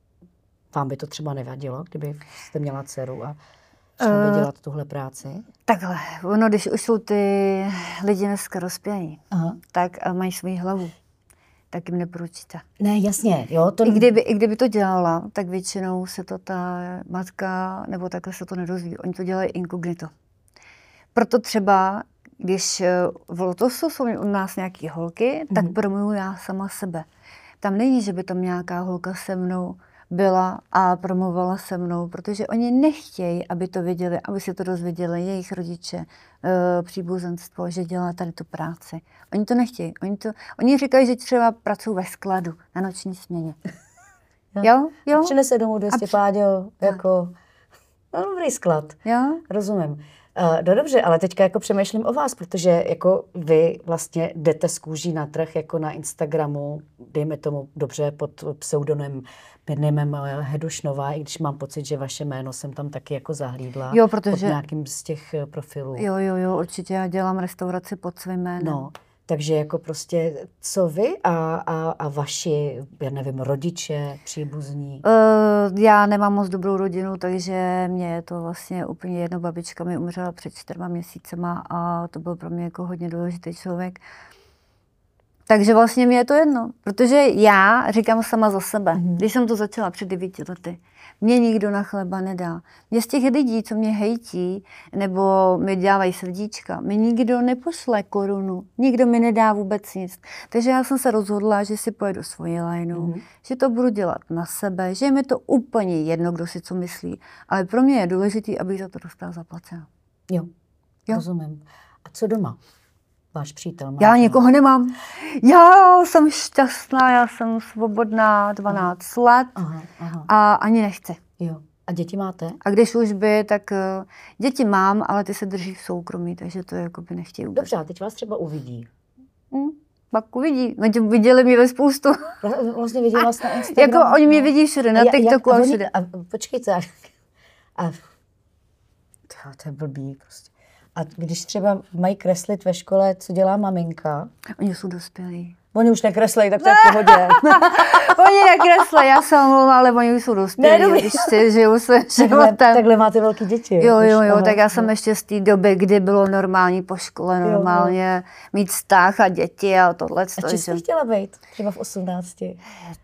vám by to třeba nevadilo, kdyby jste měla dceru a šla by dělat tuhle práci? Takhle, ono, když už jsou ty lidi dneska rozpění, tak mají svou hlavu. Tak jim neporučíte. Ne, jasně, jo. To... I, kdyby, I kdyby to dělala, tak většinou se to ta matka, nebo takhle se to nedozví. Oni to dělají inkognito. Proto třeba, když v Lotosu jsou u nás nějaké holky, mm-hmm. tak promluvu já sama sebe. Tam není, že by tam nějaká holka se mnou byla a promluvala se mnou, protože oni nechtějí, aby to věděli, aby si to dozvěděli jejich rodiče, e, příbuzenstvo, že dělá tady tu práci. Oni to nechtějí. Oni, to, oni říkají, že třeba pracují ve skladu na noční směně. Jo? Jo? A přinese domů dvě stě páďo, jako no, dobrý sklad. Jo? Rozumím. Uh, no dobře, ale teďka jako přemýšlím o vás, protože jako vy vlastně jdete z kůží na trh jako na Instagramu, dejme tomu dobře pod pseudonymem Midnamem Hedušnová, i když mám pocit, že vaše jméno jsem tam taky jako zahlídla jo, protože... pod nějakým z těch profilů. Jo, jo, jo, určitě já dělám restauraci pod svým jménem. No, takže jako prostě co vy a, a, a vaši, já nevím, rodiče, příbuzní? Uh, já nemám moc dobrou rodinu, takže mě je to vlastně úplně jedno. Babička mi umřela před čtyřma měsícema a to byl pro mě jako hodně důležitý člověk. Takže vlastně mi je to jedno, protože já říkám sama za sebe, mm-hmm. když jsem to začala před devíti lety, mě nikdo na chleba nedá. Mě z těch lidí, co mě hejtí, nebo mi dělají srdíčka, mi nikdo nepošle korunu, nikdo mi nedá vůbec nic. Takže já jsem se rozhodla, že si pojedu svoji lajnu, mm-hmm. že to budu dělat na sebe, že je mi to úplně jedno, kdo si co myslí, ale pro mě je důležité, abych za to dostala zaplaceno. Jo, jo, rozumím. A co doma? váš přítel? Já manžel? nikoho nemám. Já jsem šťastná, já jsem svobodná dvanáct let Aha, aha. a ani nechci. Jo. A děti máte? A když už by, tak uh, děti mám, ale ty se drží v soukromí, takže to jakoby nechtějí vůbec. Dobře, a teď vás třeba uvidí. Hm, pak uvidí. No, viděli mě ve spoustu. Vlastně vidí vás na Instagramu. Jako oni mě vidí všude, na A ja- TikToku jak- a oni- všude. A počkejte. A, a to, to je blbý prostě. A když třeba mají kreslit ve škole, co dělá maminka? Oni jsou dospělí. Oni už nekreslej, tak to je v pohodě. Oni nekresle, já se omlouvám, ale oni už jsou dospělí, dobrý. když si žijou svým takhle, životem. takhle máte velký děti. Jo, jo, jo, Aha, tak já jsem aha. ještě z té doby, kdy bylo normální po škole, jo. normálně mít vztah a děti a tohle. A či jste chtěla být? Třeba v osmnácti.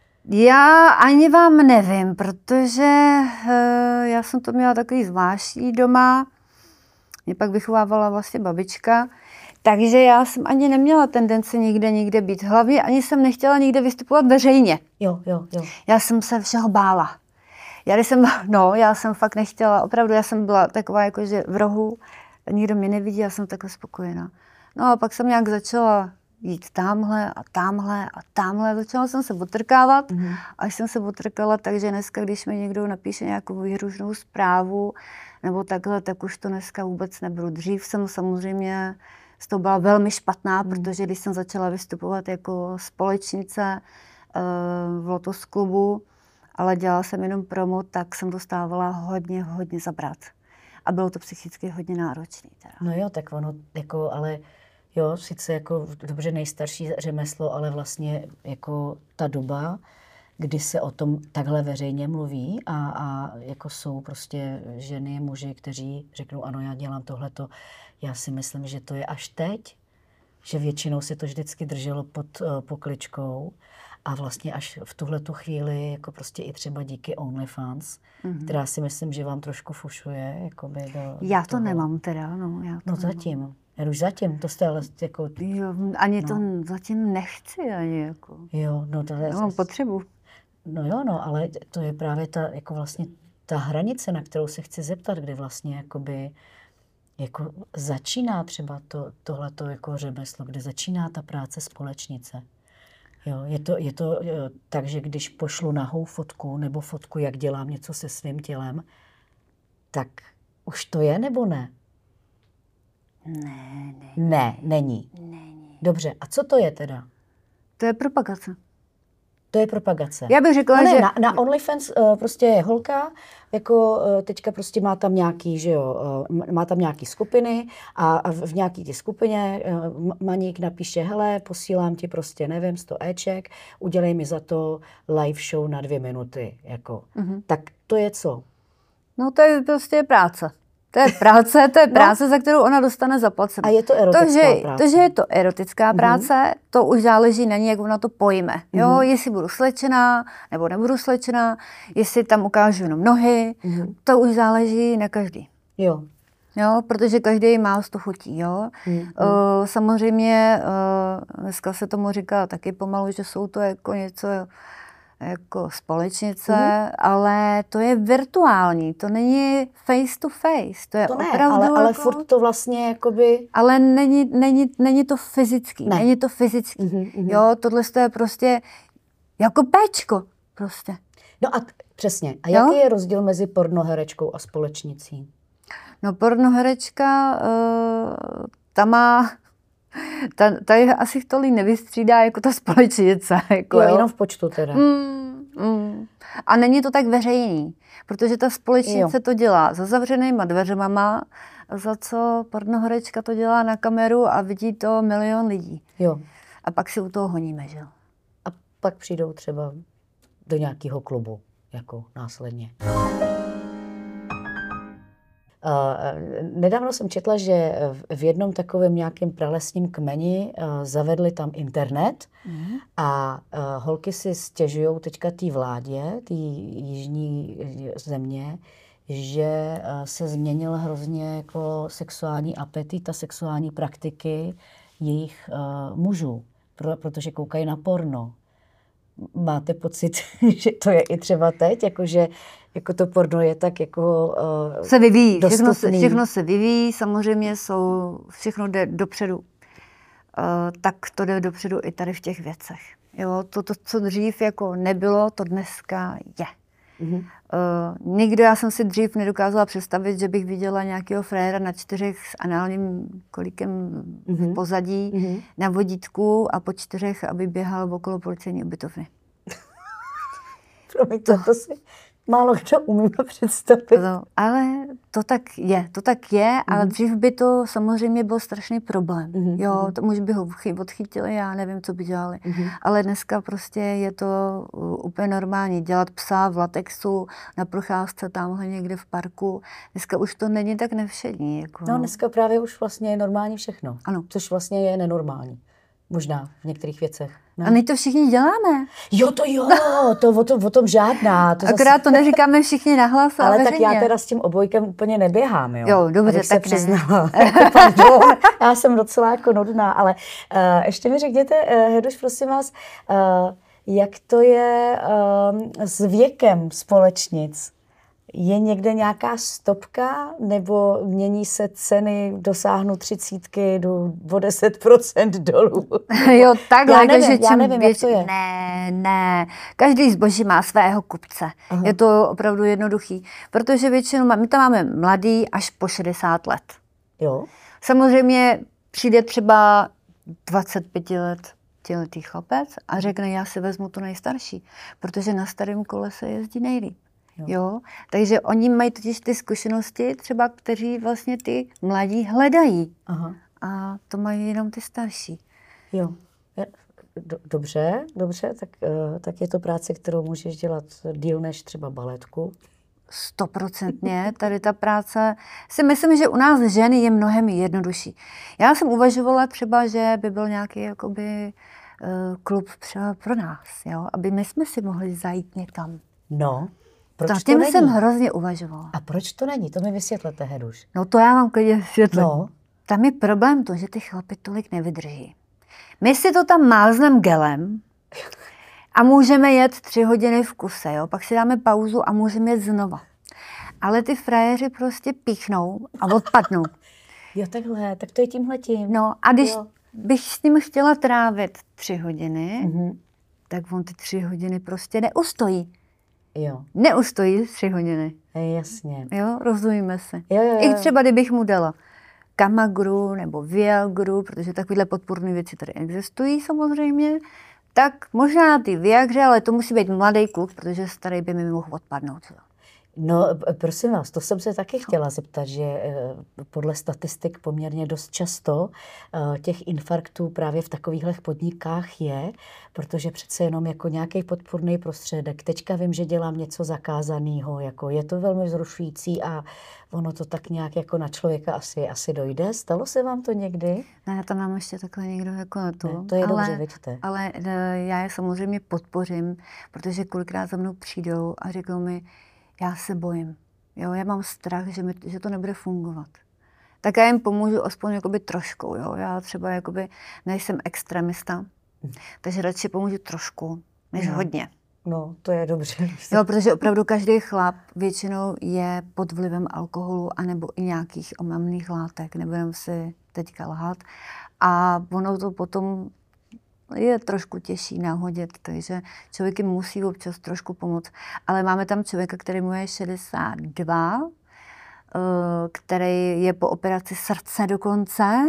Já ani vám nevím, protože uh, já jsem to měla takový zvláštní doma. Mě pak vychovávala vlastně babička. Takže já jsem ani neměla tendenci nikde, nikde být. Hlavně ani jsem nechtěla nikde vystupovat veřejně. Jo, jo, jo. Já jsem se všeho bála. Já, když jsem, no, já jsem fakt nechtěla, opravdu já jsem byla taková jakože v rohu, nikdo mě nevidí, já jsem takhle spokojená. No a pak jsem nějak začala jít tamhle a tamhle a tamhle. Začala jsem se otrkávat, mm. až jsem se otrkala, takže dneska, když mi někdo napíše nějakou výhružnou zprávu nebo takhle, tak už to dneska vůbec nebudu. Dřív jsem samozřejmě z toho byla velmi špatná, mm. protože když jsem začala vystupovat jako společnice uh, v Lotos klubu, ale dělala jsem jenom promo, tak jsem dostávala hodně, hodně zabrat. A bylo to psychicky hodně náročné. Teda. No jo, tak ono, jako, ale jo, sice jako dobře nejstarší řemeslo, ale vlastně jako ta doba, kdy se o tom takhle veřejně mluví a, a jako jsou prostě ženy, muži, kteří řeknou, ano, já dělám tohleto. Já si myslím, že to je až teď, že většinou si to vždycky drželo pod uh, pokličkou a vlastně až v tuhletu chvíli, jako prostě i třeba díky OnlyFans, mm-hmm. která si myslím, že vám trošku fušuje. Jakoby do, já do to toho. nemám teda, no. Já to No nemám. zatím. Já už zatím, to jste ale jako... Jo, ani no. to zatím nechci, ani jako. Jo, no to je... Já mám potřebu. No jo, no, ale to je právě ta, jako vlastně ta hranice, na kterou se chci zeptat, kdy vlastně jakoby, jako začíná třeba to, tohleto jako řemeslo, kde začíná ta práce společnice. Jo, je to, je to jo, tak, že když pošlu nahou fotku nebo fotku, jak dělám něco se svým tělem, tak už to je nebo ne? Ne, ne. Ne, není. Není. Dobře, a co to je teda? To je propagace. To je propagace. Já bych řekla, no ne, že... Na, na OnlyFans uh, prostě je holka, jako uh, teďka prostě má tam nějaký, že jo, uh, má tam nějaký skupiny a, a v, v nějaký ty skupině uh, Maník napíše, hele, posílám ti prostě, nevím, sto éček, udělej mi za to live show na dvě minuty, jako. Mm-hmm. Tak to je co? No to je prostě práce. To je práce, to je práce, no. za kterou ona dostane zaplaceno. A je to erotická to, že, práce. To, že je to erotická práce, mm-hmm. to už záleží na ní, jak ona to pojme. Jo, mm-hmm. jestli budu slečená, nebo nebudu slečená, jestli tam ukážu jenom nohy, mm-hmm. to už záleží na každý. Jo. Jo, protože každý má sto chutí, jo. Mm-hmm. Uh, samozřejmě uh, dneska se tomu říká taky pomalu, že jsou to jako něco jako společnice, mm-hmm. ale to je virtuální, to není face to face, to je to ne, opravdu ale, ale jako, furt to vlastně jakoby... Ale není, není, není to fyzický, ne. není to fyzický, mm-hmm. jo, tohle je prostě jako péčko, prostě. No a t- přesně, a jaký jo? je rozdíl mezi pornoherečkou a společnicí? No pornoherečka, uh, ta má... Ta, ta je asi tolik nevystřídá jako ta společnice. Jako, jo, jo, jenom v počtu teda. Mm, mm. A není to tak veřejný, protože ta společnice jo. to dělá za zavřenýma dveřmama, za co pornoherečka to dělá na kameru a vidí to milion lidí. Jo. A pak si u toho honíme, že jo. A pak přijdou třeba do nějakého klubu, jako následně. Uh, nedávno jsem četla, že v jednom takovém nějakém pralesním kmeni uh, zavedli tam internet mm. a uh, holky si stěžují teďka té vládě, té jižní země, že uh, se změnil hrozně jako sexuální apetit a sexuální praktiky jejich uh, mužů, pro, protože koukají na porno. Máte pocit, že to je i třeba teď, jakože jako to porno je tak jako uh, se vyvíjí, všechno se, všechno se vyvíjí, samozřejmě jsou, všechno jde dopředu. tak to jde dopředu i tady v těch věcech. Jo, to, to, co dřív jako nebylo, to dneska je. Mm-hmm. Uh, nikdo, já jsem si dřív nedokázala představit, že bych viděla nějakého fréra na čtyřech s análním kolíkem mm-hmm. v pozadí mm-hmm. na vodítku a po čtyřech, aby běhal okolo policejní ubytovny. Promiňte, to, to si málo kdo umí představit. No, ale to tak je, to tak je, mm-hmm. ale dřív by to samozřejmě byl strašný problém. Mm-hmm. Jo, to už by ho odchytili, já nevím, co by dělali. Mm-hmm. Ale dneska prostě je to úplně normální. Dělat psa v latexu na procházce tamhle někde v parku. Dneska už to není tak nevšední. Jako. No, dneska právě už vlastně je normální všechno. Ano. Což vlastně je nenormální. Možná v některých věcech. Ne? A my to všichni děláme. Jo, to jo, to o tom, o tom žádná. To Akorát zase... to neříkáme všichni nahlas. Ale tak já teda s tím obojkem úplně neběhám, jo. Jo, dobře, abych tak se přiznala. Pardon, já jsem docela jako nudná, ale uh, ještě mi řekněte, uh, Heduš, prosím vás, uh, jak to je uh, s věkem společnic? Je někde nějaká stopka, nebo mění se ceny, dosáhnu třicítky, jdu o deset procent dolů? Jo, takhle. Já nevím, že já nevím věc... jak to je. Ne, ne. Každý zboží má svého kupce. Aha. Je to opravdu jednoduchý. Protože většinou, my tam máme mladý až po šedesát let. Jo. Samozřejmě přijde třeba dvacet pět let letý chlapec a řekne, já si vezmu to nejstarší, protože na starém kole se jezdí nejlíp. Jo. Jo, takže oni mají totiž ty zkušenosti, třeba kteří vlastně ty mladí hledají. Aha. A to mají jenom ty starší. Jo, dobře, dobře, tak, tak je to práce, kterou můžeš dělat díl než třeba baletku. Stoprocentně, tady ta práce, si myslím, že u nás ženy je mnohem jednodušší. Já jsem uvažovala třeba, že by byl nějaký jakoby klub třeba pro nás, jo, aby my jsme si mohli zajít někam. No. Proč to tím jsem hrozně uvažovala. A proč to není? To mi vysvětlete, Heduš. No to já vám klidně vysvětlím. No. Tam je problém to, že ty chlapy tolik nevydrží. My si to tam mázneme gelem a můžeme jet tři hodiny v kuse, jo? Pak si dáme pauzu a můžeme jet znova. Ale ty frajeři prostě píchnou a odpadnou. Jo, takhle, tak to je tímhletím. No a když jo. bych s ním chtěla trávit tři hodiny, mm-hmm. tak on ty tři hodiny prostě neustojí. Jo. Neustojí tři hodiny. Jasně. Jo, rozumíme se. Jo, jo, jo. I třeba, kdybych mu dala Kamagru nebo Viagru, protože takovéhle podpůrné věci tady existují samozřejmě, tak možná ty Viagře, ale to musí být mladý kluk, protože starý by mi mohl odpadnout. No, prosím vás, to jsem se taky chtěla zeptat, že podle statistik poměrně dost často těch infarktů právě v takovýchhle podnikách je, protože přece jenom jako nějaký podpůrný prostředek. Teďka vím, že dělám něco zakázaného, jako je to velmi vzrušující a ono to tak nějak jako na člověka asi, asi dojde. Stalo se vám to někdy? Ne, tam nám ještě takhle někdo jako na to. Ne, to je ale, dobře, vidíte. Ale já je samozřejmě podpořím, protože kolikrát za mnou přijdou a řeknou mi, já se bojím. Jo, já mám strach, že, mi, že to nebude fungovat. Tak já jim pomůžu aspoň jakoby trošku. Jo. Já třeba jakoby nejsem extremista, hmm. takže radši pomůžu trošku, než no. hodně. No, to je dobře. Jo, protože opravdu každý chlap většinou je pod vlivem alkoholu anebo i nějakých omamných látek. Nebudeme si teďka lhát. A ono to potom je trošku těžší nahodit, takže člověk jim musí občas trošku pomoct. Ale máme tam člověka, který mu je šedesát dva, který je po operaci srdce dokonce,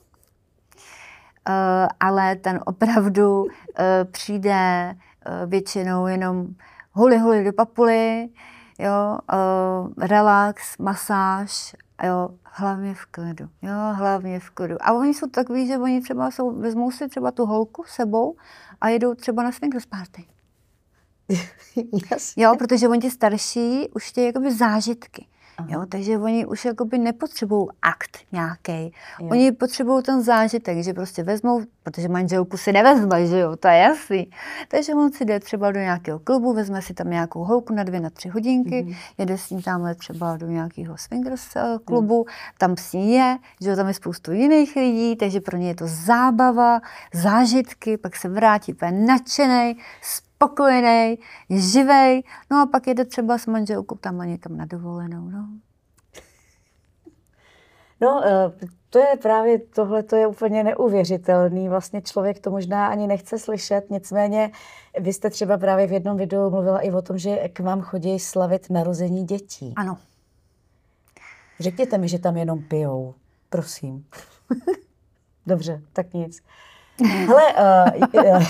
ale ten opravdu přijde většinou jenom huli, huli do papuly, jo, relax, masáž, jo, hlavně v klidu, jo, hlavně v klidu. A oni jsou takový, že oni třeba jsou, vezmou si třeba tu holku s sebou a jedou třeba na swingers party. Jasně. Jo, protože oni ti starší už chtějí jakoby zážitky. Jo, takže oni už jakoby nepotřebují akt nějaký. Oni potřebují ten zážitek, že prostě vezmou, protože manželku si nevezme, že jo, to je jasný. Takže on si jde třeba do nějakého klubu, vezme si tam nějakou holku na dvě, na tři hodinky, mm-hmm. jede s ním tamhle třeba do nějakého swingers klubu, mm. tam s ní je, že jo, tam je spoustu jiných lidí, takže pro ně je to zábava, zážitky, pak se vrátí úplně nadšenej, spokojený, živej, no a pak jede třeba s manželkou tam někam na dovolenou, no. No, to je právě tohle, to je úplně neuvěřitelný. Vlastně člověk to možná ani nechce slyšet, nicméně vy jste třeba právě v jednom videu mluvila i o tom, že k vám chodí slavit narození dětí. Ano. Řekněte mi, že tam jenom pijou, prosím. Dobře, tak nic. Hele, uh, uh,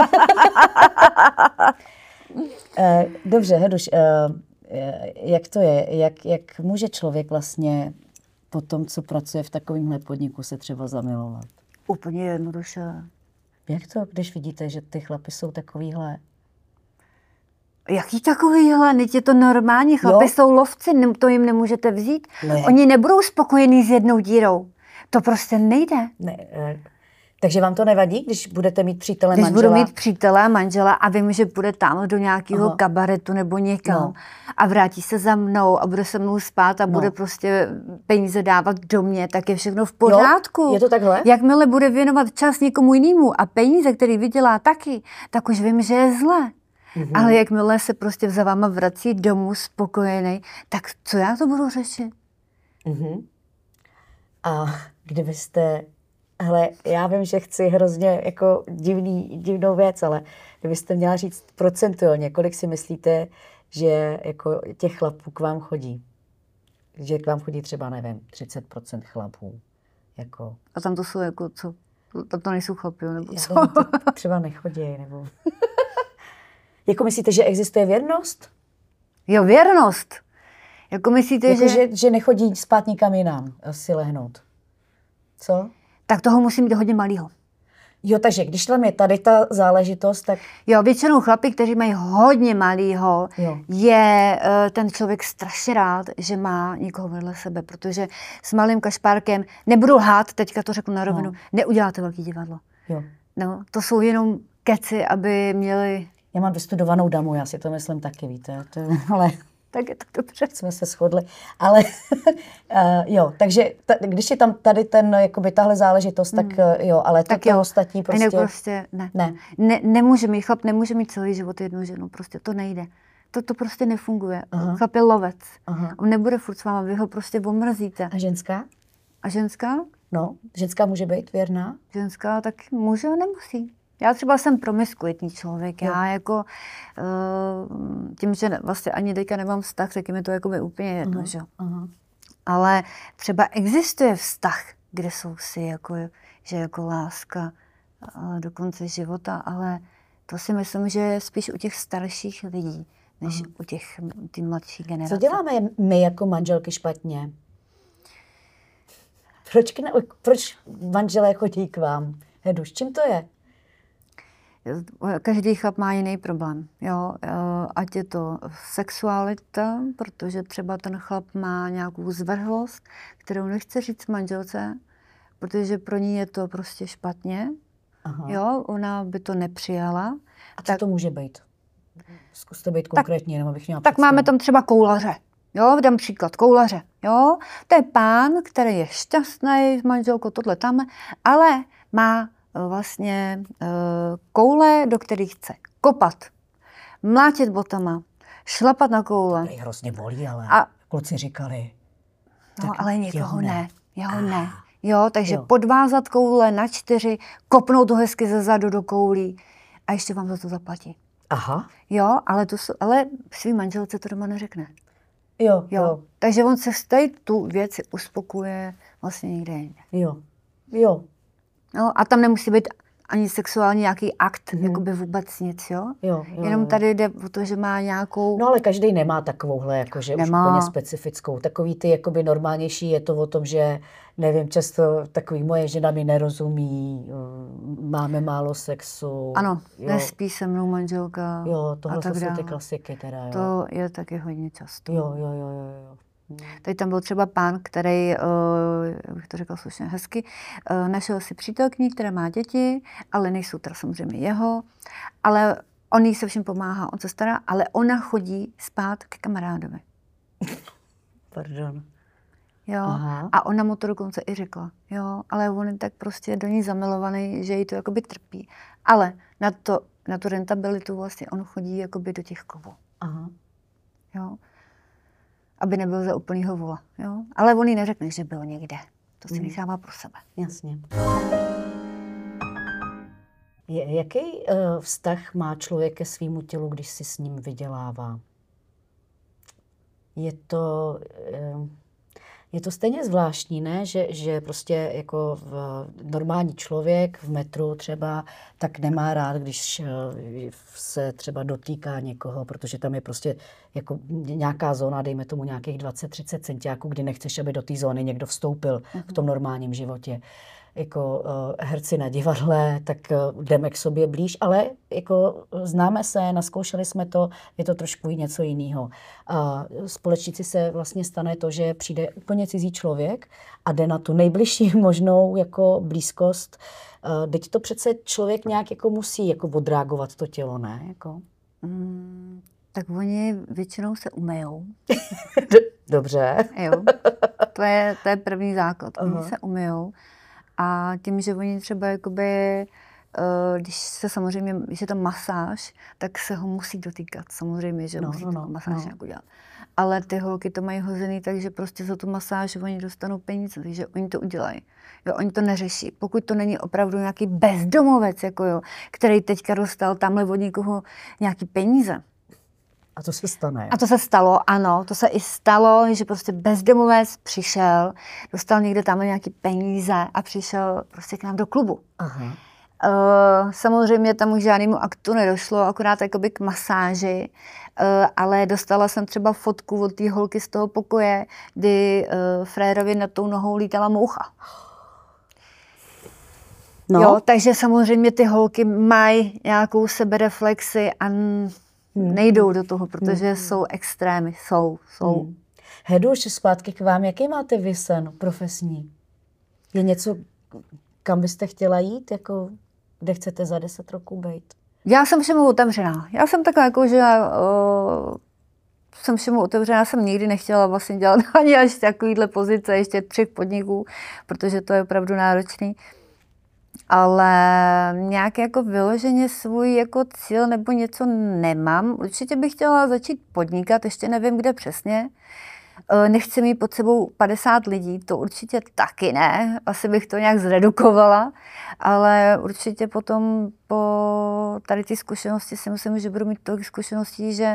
uh, dobře, Heduš, uh, jak to je, jak, jak může člověk vlastně po tom, co pracuje v takovémhle podniku, se třeba zamilovat? Úplně jednoduše. Jak to, když vidíte, že ty chlapy jsou takovýhle? Jaký takovýhle? Teď je to normální. Chlapi Jo? jsou lovci, ne- to jim nemůžete vzít. Ne. Oni nebudou spokojení s jednou dírou. To prostě nejde. Ne, eh, takže vám to nevadí, když budete mít přítele, Když manžela? budu mít přítele a manžela a vím, že půjde tam do nějakého Aha. kabaretu nebo někam No. a vrátí se za mnou a bude se mnou spát a No. bude prostě peníze dávat do mě, tak je všechno v pořádku. Jo? Je to takhle? Jakmile bude věnovat čas někomu jinému a peníze, který vydělá taky, tak už vím, že je zle. Mhm. Ale jakmile se prostě za váma vrací domů spokojený, tak co já to budu řešit? Mhm. A kdybyste, hele, já vím, že chci hrozně jako divný, divnou věc, ale kdybyste měla říct procentuálně, kolik si myslíte, že jako těch chlapů k vám chodí? Že k vám chodí třeba, nevím, třicet procent chlapů. Jako, A tam to jsou jako co? To, to nejsou chlapi, nebo já co? vím, to třeba nechodí, nebo... Jako myslíte, že existuje věrnost? Jo, věrnost. Jako myslíte, Jako, že... že... že nechodí spát nikam jinam si lehnout. Co? Tak toho musí mít hodně malýho. Jo, takže když tam je tady ta záležitost, tak... Jo, většinou chlapi, kteří mají hodně malýho, Jo. je uh, ten člověk strašně rád, že má někoho vedle sebe, protože s malým kašpárkem, nebudu lhát, teďka to řeknu na rovinu, No. neuděláte velký divadlo. Jo. No, to jsou jenom keci, aby měli... Já mám vystudovanou damu, já si to myslím taky, víte, to, ale Tak je to dobře. jsme se shodli. Ale uh, jo, takže ta, když je tam tady ten, jakoby tahle záležitost, tak uh, jo, ale to, Tak to jo. ostatní prostě... Ne, prostě ne. Ne. ne. Nemůže mít, chlap nemůže mít celý život jednu ženu, prostě to nejde. To, to prostě nefunguje. Aha. Chlap je lovec. Aha. On nebude furt s váma, vy ho prostě omrzíte. A ženská? A ženská? No, ženská může být věrná? Ženská tak může a nemusí. Já třeba jsem promiskuitní člověk. Já jako uh, tím, že vlastně ani teďka nemám vztah, tak je mi to jako by úplně jedno, Aha, že? aha. Ale třeba existuje vztah, kde jsou si jako, že jako láska uh, do konce života, ale to si myslím, že je spíš u těch starších lidí, než u těch ty mladší generace. Co děláme my jako manželky špatně? Proč, k ne, proč manželé chodí k vám? Heduš, čím to je? Každý chlap má jiný problém, jo, ať je to sexualita, protože třeba ten chlap má nějakou zvrhlost, kterou nechce říct manželce, protože pro ní je to prostě špatně, Aha. jo, ona by to nepřijala. A co tak, to může být? Zkuste být konkrétní, jenom abych měla tak představu. máme tam třeba koulaře, jo, dám příklad, koulaře, jo, to je pán, který je šťastný s manželkou, tohle tam, ale má vlastně uh, koule, do kterých chce kopat, mlátit botama, šlapat na koule. To hrozně bolí, ale A- kluci říkali. No, tak ale někoho jeho ne. ne. Jeho ne. Jo, takže Jo. podvázat koule na čtyři, kopnout to hezky ze zadu do koulí a ještě vám za to zaplatí. Aha, Jo, ale, to, jsou- ale svým manželce to doma neřekne. jo, Jo. jo, Takže on se z té tu věci uspokuje vlastně někde jinde. jo, jo, No, a tam nemusí být ani sexuální nějaký akt, Mhm. jakoby vůbec nic, jo? jo, jo. Jenom jo. tady jde o to, že má nějakou... No ale každý nemá takovouhle, jakože už Nemá. úplně specifickou. Takový ty jakoby normálnější je to o tom, že nevím, často takový moje žena mi nerozumí, mm, máme málo sexu. Ano, jo, nespí se mnou manželka jo, a tohle tak jsou ty dále. klasiky teda, jo. To je taky hodně často. Jo, jo, jo, jo, jo. Teď tam byl třeba pán, který, uh, jak bych to řekla slušně hezky, uh, našel si přítelkyni, která má děti, ale nejsou teda samozřejmě jeho, ale on jí se všem pomáhá, on se stará, ale ona chodí spát k kamarádovi. Pardon. Jo? Aha. A ona mu to dokonce i řekla. Jo? Ale on je tak prostě do ní zamilovaný, že jí to jakoby trpí. Ale na, to, na tu rentabilitu vlastně on chodí jakoby do těch klubů. Aha. Jo? Aby nebyl za úplnýho vola. Jo? Ale on jí neřekne, že byl někde. To si nechává pro sebe. Jasně. Je, jaký uh, vztah má člověk ke svýmu tělu, když si s ním vydělává? Je to, uh, je to stejně zvláštní, ne? Že, že prostě jako v, normální člověk v metru třeba tak nemá rád, když uh, se třeba dotýká někoho, protože tam je prostě jako nějaká zóna, dejme tomu nějakých dvacet třicet centiáků, kdy nechceš, aby do té zóny někdo vstoupil uh-huh. v tom normálním životě. Jako uh, herci na divadle, tak uh, jdeme k sobě blíž, ale jako známe se, naskoušeli jsme to, je to trošku něco jiného. A společnici se vlastně stane to, že přijde úplně cizí člověk a jde na tu nejbližší možnou jako blízkost. Uh, teď to přece člověk nějak jako musí jako odreagovat to tělo, ne? Jako. Mm, tak oni většinou se umyjou. Dobře. Jo, to je, to je první základ. Oni uh-huh. se umyjou. A tím, že oni třeba jakoby, když se samozřejmě, když je tam masáž, tak se ho musí dotýkat. Samozřejmě, že no, musí no, tu masáž no. nějak udělat. Ale ty holky to mají hozený, takže prostě za tu masáž oni dostanou peníze, takže oni to udělají. Jo, oni to neřeší. Pokud to není opravdu nějaký bezdomovec, jako jo, který teďka dostal tamhle od někoho nějaký peníze. A to se stane. A to se stalo, ano, to se i stalo, že prostě bezdomovec přišel, dostal někde tam nějaký peníze a přišel prostě k nám do klubu. Aha. Uh, samozřejmě tam už žádnému aktu nedošlo, akorát jakoby k masáži, uh, ale dostala jsem třeba fotku od té holky z toho pokoje, kdy uh, frérovi nad tou nohou lítala moucha. No. Jo, takže samozřejmě ty holky mají nějakou sebereflexi a nejdou do toho, protože hmm. jsou extrémy, jsou, jsou. Hmm. Hedu, ještě zpátky k vám, jaký máte vy sen profesní? Je něco, kam byste chtěla jít, jako kde chcete za deset roků být? Já jsem všemu otevřená. Já jsem taková jako, že uh, jsem všemu otevřená, jsem nikdy nechtěla vlastně dělat ani až takovýhle pozice, ještě třech podniků, protože to je opravdu náročný. Ale nějak jako vyloženě svůj jako cíl nebo něco nemám. Určitě bych chtěla začít podnikat, ještě nevím, kde přesně. Nechci mít pod sebou padesát lidí, to určitě taky ne. Asi bych to nějak zredukovala, ale určitě potom po tady ty zkušenosti si myslím, že budu mít tolik zkušeností, že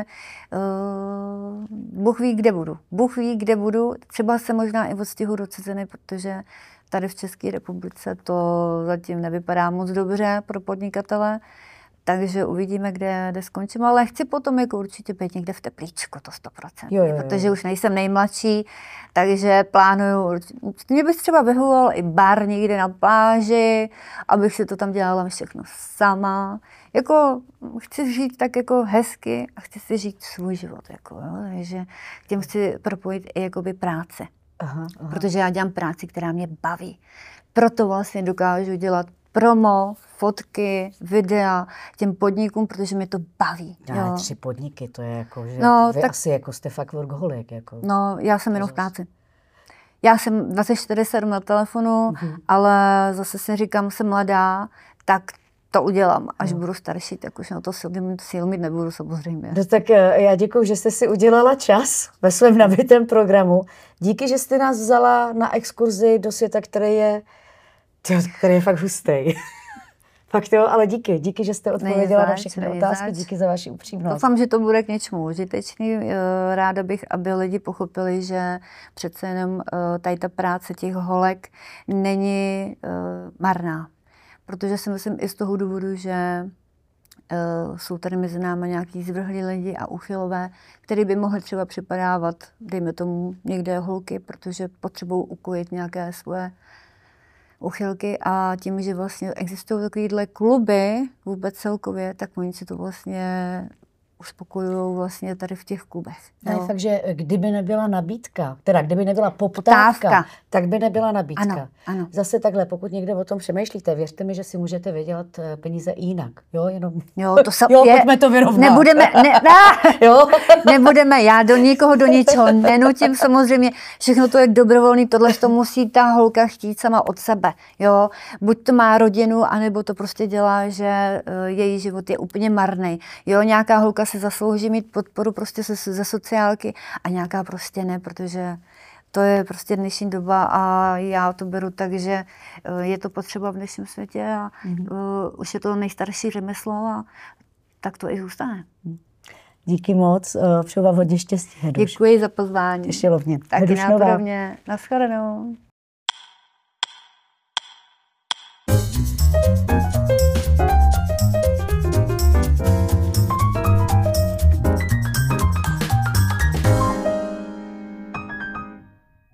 uh, Bůh ví, kde budu. Bůh ví, kde budu. Třeba se možná i odstihu do ciziny, protože tady v České republice to zatím nevypadá moc dobře pro podnikatele, takže uvidíme, kde, kde skončím. Ale chci potom jako určitě být někde v teplíčku, to sto procent. Jo, jo, jo. Protože už nejsem nejmladší, takže plánuju, mě bych třeba vyhovoval i bar někde na pláži, abych si to tam dělala všechno sama. Jako chci žít tak jako hezky a chci si žít svůj život. Jako, jo, takže tím chci propojit i jakoby práce. Aha, aha. Protože já dělám práci, která mě baví. Proto vlastně dokážu dělat promo, fotky, videa těm podnikům, protože mě to baví. Já tři podniky, to je jako, že no, vy tak, asi jako jste fakt workoholik. Jako. No, já jsem jenom v práci. Já jsem dvacet čtyři sedm na telefonu, mm-hmm. ale zase si říkám, jsem mladá, tak to udělám. Až no. budu starší, tak už na to sílu mít nebudu samozřejmě. No, tak já děkuju, že jste si udělala čas ve svém nabitém programu. Díky, že jste nás vzala na exkurzi do světa, který je, který je fakt hustý. Fakt jo, ale díky. Díky, že jste odpověděla na všechny otázky. Zač. Díky za vaši upřímnost. Doufám, že to bude k něčemu užitečný. Ráda bych, aby lidi pochopili, že přece jenom tady ta práce těch holek není marná. Protože si myslím i z toho důvodu, že uh, jsou tady mezi námi nějaký zvrhlí lidi a uchylové, který by mohli třeba připadávat, dejme tomu, někde holky, protože potřebují ukojit nějaké svoje uchylky a tím, že vlastně existují takovéhle kluby vůbec celkově, tak oni si to vlastně uspokojují vlastně tady v těch klubech. Ne, fakt, že kdyby nebyla nabídka, teda kdyby nebyla poptávka, poptávka. tak by nebyla nabídka. Ano, ano. Zase takhle, pokud někde o tom přemýšlíte, věřte mi, že si můžete vydělat peníze i jinak. Jo, jenom... Jo, to se, jo je, pojďme to vyrovnat. Nebudeme, ne, ne, jo? nebudeme, já do nikoho do ničeho nenutím, samozřejmě, všechno to je dobrovolný, tohle to musí ta holka chtít sama od sebe. Jo? Buď to má rodinu, anebo to prostě dělá, že uh, její život je úplně marný. Jo, nějaká holka se zaslouží mít podporu prostě ze, ze sociálky a nějaká prostě ne, protože to je prostě dnešní doba a já to beru tak, že je to potřeba v dnešním světě a mm-hmm. uh, už je to nejstarší řemeslo a tak to i zůstane. Díky moc, přeju vám hodně štěstí. Heduš. Děkuji za pozvání. Těšilo mě. Taky nápodobně. Naschledanou.